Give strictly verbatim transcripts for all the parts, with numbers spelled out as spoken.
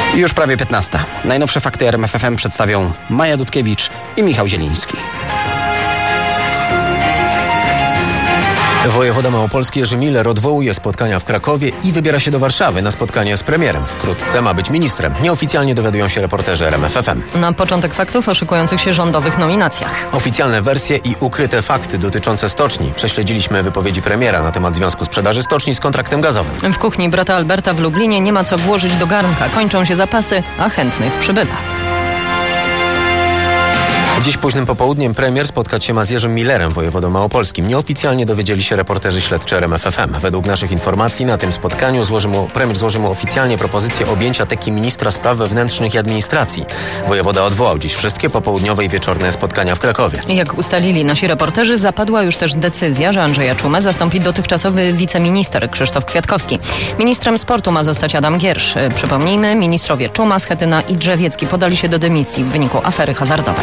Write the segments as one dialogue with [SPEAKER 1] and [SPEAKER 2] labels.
[SPEAKER 1] Już prawie piętnasta. Najnowsze fakty R M F F M przedstawią Maja Dudkiewicz i Michał Zieliński.
[SPEAKER 2] Wojewoda małopolski Jerzy Miller odwołuje spotkania w Krakowie i wybiera się do Warszawy na spotkanie z premierem. Wkrótce ma być ministrem. Nieoficjalnie dowiadują się reporterzy R M F F M.
[SPEAKER 3] Na początek faktów o szykujących się rządowych nominacjach.
[SPEAKER 2] Oficjalne wersje i ukryte fakty dotyczące stoczni. Prześledziliśmy wypowiedzi premiera na temat związku sprzedaży stoczni z kontraktem gazowym.
[SPEAKER 3] W kuchni brata Alberta w Lublinie nie ma co włożyć do garnka. Kończą się zapasy, a chętnych przybywa.
[SPEAKER 2] Dziś późnym popołudniem premier spotkać się ma z Jerzym Millerem, wojewodą małopolskim. Nieoficjalnie dowiedzieli się reporterzy śledczy R M F F M. Według naszych informacji na tym spotkaniu złoży mu, premier złoży mu oficjalnie propozycję objęcia teki ministra spraw wewnętrznych i administracji. Wojewoda odwołał dziś wszystkie popołudniowe i wieczorne spotkania w Krakowie.
[SPEAKER 3] Jak ustalili nasi reporterzy, zapadła już też decyzja, że Andrzeja Czumę zastąpi dotychczasowy wiceminister Krzysztof Kwiatkowski. Ministrem sportu ma zostać Adam Giersz. Przypomnijmy, ministrowie Czuma, Schetyna i Drzewiecki podali się do dymisji w wyniku afery hazardowej.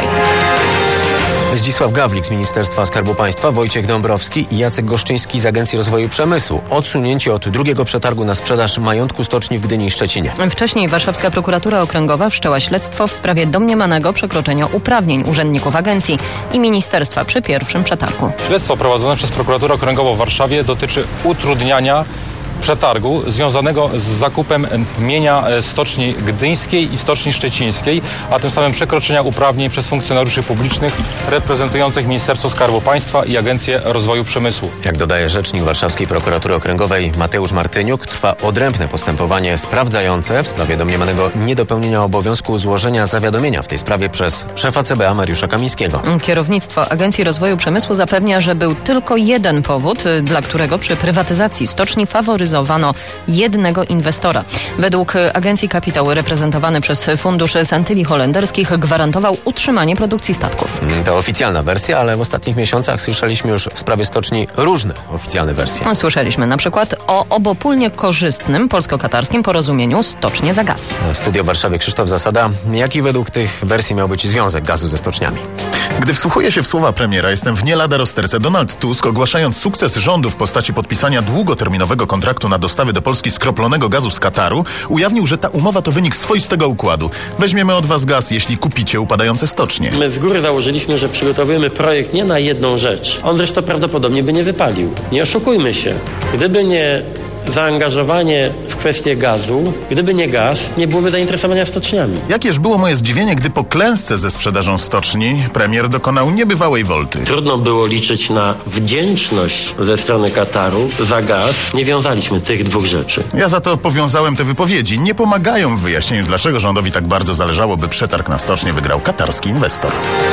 [SPEAKER 2] Zdzisław Gawlik z Ministerstwa Skarbu Państwa, Wojciech Dąbrowski i Jacek Goszczyński z Agencji Rozwoju Przemysłu. Odsunięci od drugiego przetargu na sprzedaż majątku stoczni w Gdyni i Szczecinie.
[SPEAKER 3] Wcześniej Warszawska Prokuratura Okręgowa wszczęła śledztwo w sprawie domniemanego przekroczenia uprawnień urzędników agencji i ministerstwa przy pierwszym przetargu.
[SPEAKER 4] Śledztwo prowadzone przez Prokuraturę Okręgową w Warszawie dotyczy utrudniania przetargu związanego z zakupem mienia Stoczni Gdyńskiej i Stoczni Szczecińskiej, a tym samym przekroczenia uprawnień przez funkcjonariuszy publicznych reprezentujących Ministerstwo Skarbu Państwa i Agencję Rozwoju Przemysłu.
[SPEAKER 2] Jak dodaje rzecznik Warszawskiej Prokuratury Okręgowej Mateusz Martyniuk, trwa odrębne postępowanie sprawdzające w sprawie domniemanego niedopełnienia obowiązku złożenia zawiadomienia w tej sprawie przez szefa C B A Mariusza Kamińskiego.
[SPEAKER 3] Kierownictwo Agencji Rozwoju Przemysłu zapewnia, że był tylko jeden powód, dla którego przy prywatyzacji stoczni faworyzowano jednego inwestora. Według Agencji Kapitał reprezentowany przez Fundusz Santyli Holenderskich gwarantował utrzymanie produkcji statków.
[SPEAKER 2] To oficjalna wersja, ale w ostatnich miesiącach słyszeliśmy już w sprawie stoczni różne oficjalne wersje.
[SPEAKER 3] Słyszeliśmy na przykład o obopólnie korzystnym polsko-katarskim porozumieniu stocznie za gaz.
[SPEAKER 2] W studiu w Warszawie Krzysztof Zasada. Jaki według tych wersji miał być związek gazu ze stoczniami?
[SPEAKER 5] Gdy wsłuchuję się w słowa premiera, jestem w nie lada rozterce. Donald Tusk, ogłaszając sukces rządu w postaci podpisania długoterminowego kontraktu na dostawy do Polski skroplonego gazu z Kataru, ujawnił, że ta umowa to wynik swoistego układu. Weźmiemy od was gaz, jeśli kupicie upadające stocznie.
[SPEAKER 6] My z góry założyliśmy, że przygotowujemy projekt nie na jedną rzecz. On zresztą prawdopodobnie by nie wypalił. Nie oszukujmy się. Gdyby nie zaangażowanie w kwestię gazu, gdyby nie gaz, nie byłoby zainteresowania stoczniami.
[SPEAKER 5] Jakież było moje zdziwienie, gdy po klęsce ze sprzedażą stoczni premier dokonał niebywałej wolty.
[SPEAKER 6] Trudno było liczyć na wdzięczność ze strony Kataru za gaz. Nie wiązaliśmy tych dwóch rzeczy.
[SPEAKER 5] Ja za to powiązałem te wypowiedzi. Nie pomagają w wyjaśnieniu, dlaczego rządowi tak bardzo zależało, by przetarg na stocznię wygrał katarski inwestor.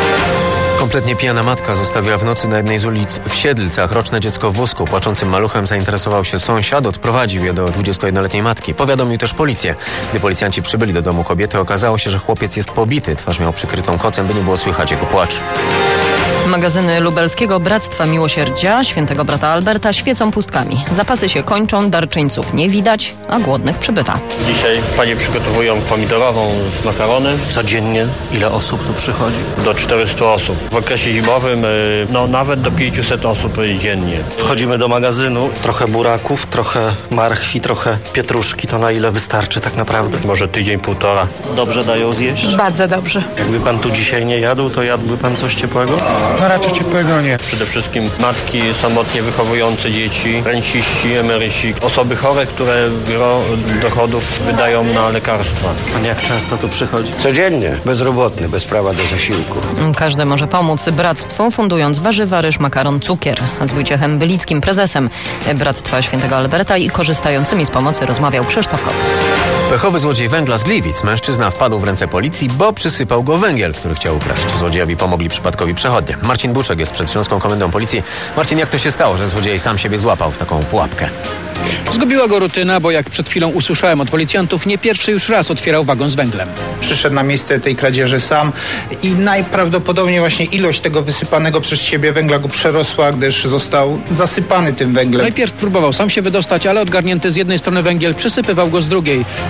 [SPEAKER 2] Kompletnie pijana matka zostawiła w nocy na jednej z ulic w Siedlcach roczne dziecko w wózku. Płaczącym maluchem zainteresował się sąsiad, odprowadził je do dwudziestojednoletniej matki. Powiadomił też policję. Gdy policjanci przybyli do domu kobiety, okazało się, że chłopiec jest pobity. Twarz miał przykrytą kocem, by nie było słychać jego płacz.
[SPEAKER 3] Magazyny lubelskiego Bractwa Miłosierdzia Świętego Brata Alberta świecą pustkami. Zapasy się kończą, darczyńców nie widać, a głodnych przybywa.
[SPEAKER 7] Dzisiaj panie przygotowują pomidorową z makarony.
[SPEAKER 8] Codziennie ile osób tu przychodzi?
[SPEAKER 7] Do czterystu osób. W okresie zimowym no nawet do pięciuset osób dziennie.
[SPEAKER 8] Wchodzimy do magazynu, trochę buraków, trochę marchwi, trochę pietruszki. To na ile wystarczy tak naprawdę?
[SPEAKER 7] Może tydzień, półtora.
[SPEAKER 8] Dobrze dają zjeść?
[SPEAKER 9] Bardzo dobrze.
[SPEAKER 8] Jakby pan tu dzisiaj nie jadł, to jadłby pan coś ciepłego?
[SPEAKER 9] No raczej ciepłego nie.
[SPEAKER 7] Przede wszystkim matki samotnie wychowujące dzieci, renciści, emeryci, osoby chore, które gro dochodów wydają na lekarstwa.
[SPEAKER 8] Pan jak często tu przychodzi?
[SPEAKER 10] Codziennie, bezrobotny, bez prawa do zasiłku.
[SPEAKER 3] Każdy może pomóc bractwu, fundując warzywa, ryż, makaron, cukier. Z Wojciechem Bylickim, prezesem Bractwa Świętego Alberta i korzystającymi z pomocy rozmawiał Krzysztof Kot.
[SPEAKER 2] Pechowy złodziej węgla z Gliwic. Mężczyzna wpadł w ręce policji, bo przysypał go węgiel, który chciał ukraść. Złodziejowi pomogli przypadkowi przechodnie. Marcin Buczek jest przed Śląską Komendą Policji. Marcin, jak to się stało, że złodziej sam siebie złapał w taką pułapkę?
[SPEAKER 11] Zgubiła go rutyna, bo jak przed chwilą usłyszałem od policjantów, nie pierwszy już raz otwierał wagon z węglem.
[SPEAKER 12] Przyszedł na miejsce tej kradzieży sam i najprawdopodobniej właśnie ilość tego wysypanego przez siebie węgla go przerosła, gdyż został zasypany tym węglem.
[SPEAKER 11] Najpierw próbował sam się wydostać, ale odgarnięty z jednej strony węgiel przysypywał go z drugiej.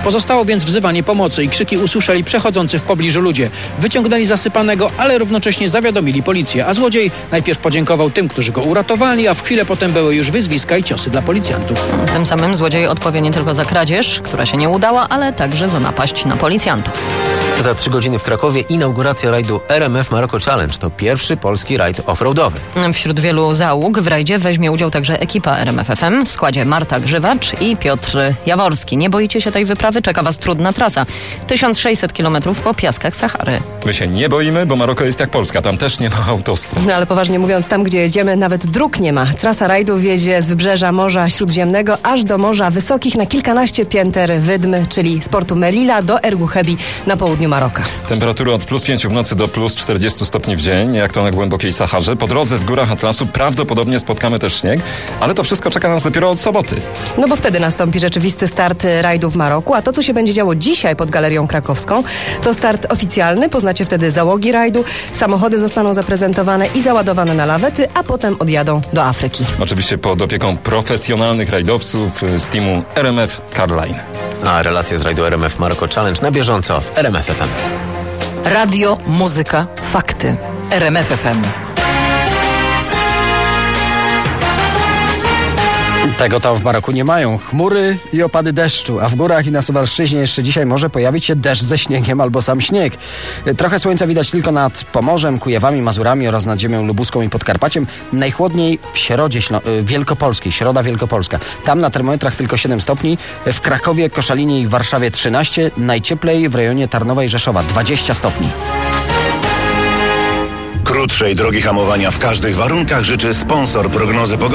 [SPEAKER 11] Pozostało więc wzywanie pomocy i krzyki usłyszeli przechodzący w pobliżu ludzie. Wyciągnęli zasypanego, ale równocześnie zawiadomili policję, a złodziej najpierw podziękował tym, którzy go uratowali, a w chwilę potem były już wyzwiska i ciosy dla policjantów.
[SPEAKER 3] Tym samym złodziej odpowie nie tylko za kradzież, która się nie udała, ale także za napaść na policjantów.
[SPEAKER 2] Za trzy godziny w Krakowie inauguracja rajdu R M F Morocco Challenge. To pierwszy polski rajd offroadowy.
[SPEAKER 3] Wśród wielu załóg w rajdzie weźmie udział także ekipa R M F F M w składzie Marta Grzywacz i Piotr Jaworski. Nie boicie się tej wyprawy? Czeka was trudna trasa. tysiąc sześćset kilometrów po piaskach Sahary.
[SPEAKER 13] My się nie boimy, bo Maroko jest jak Polska. Tam też nie ma autostrad.
[SPEAKER 14] No ale poważnie mówiąc, tam gdzie jedziemy nawet dróg nie ma. Trasa rajdu wiedzie z wybrzeża Morza Śródziemnego aż do Morza Wysokich na kilkanaście pięter wydm, czyli z portu Melilla do Erguchebi na południu Maroka.
[SPEAKER 13] Temperatury od plus pięciu w nocy do plus czterdziestu stopni w dzień, jak to na głębokiej Saharze. Po drodze w górach Atlasu prawdopodobnie spotkamy też śnieg, ale to wszystko czeka nas dopiero od soboty.
[SPEAKER 14] No bo wtedy nastąpi rzeczywisty start rajdu w Maroku, a to, co się będzie działo dzisiaj pod Galerią Krakowską, to start oficjalny. Poznacie wtedy załogi rajdu, samochody zostaną zaprezentowane i załadowane na lawety, a potem odjadą do Afryki.
[SPEAKER 13] Oczywiście pod opieką profesjonalnych rajdowców z teamu R M F Carline.
[SPEAKER 2] A relacje z rajdu R M F Morocco Challenge na bieżąco w R M F F M.
[SPEAKER 15] Radio, muzyka, fakty. R M F F M.
[SPEAKER 1] Tego to w Maroku nie mają. Chmury i opady deszczu, a w górach i na Suwalszczyźnie jeszcze dzisiaj może pojawić się deszcz ze śniegiem albo sam śnieg. Trochę słońca widać tylko nad Pomorzem, Kujawami, Mazurami oraz nad ziemią lubuską i Podkarpaciem. Najchłodniej w Środzie Ślo- Wielkopolskiej, Środa Wielkopolska. Tam na termometrach tylko siedem stopni, w Krakowie, Koszalinie i w Warszawie trzynaście, najcieplej w rejonie Tarnowa i Rzeszowa dwadzieścia stopni.
[SPEAKER 16] Krótszej drogi hamowania w każdych warunkach życzy sponsor prognozy pogody.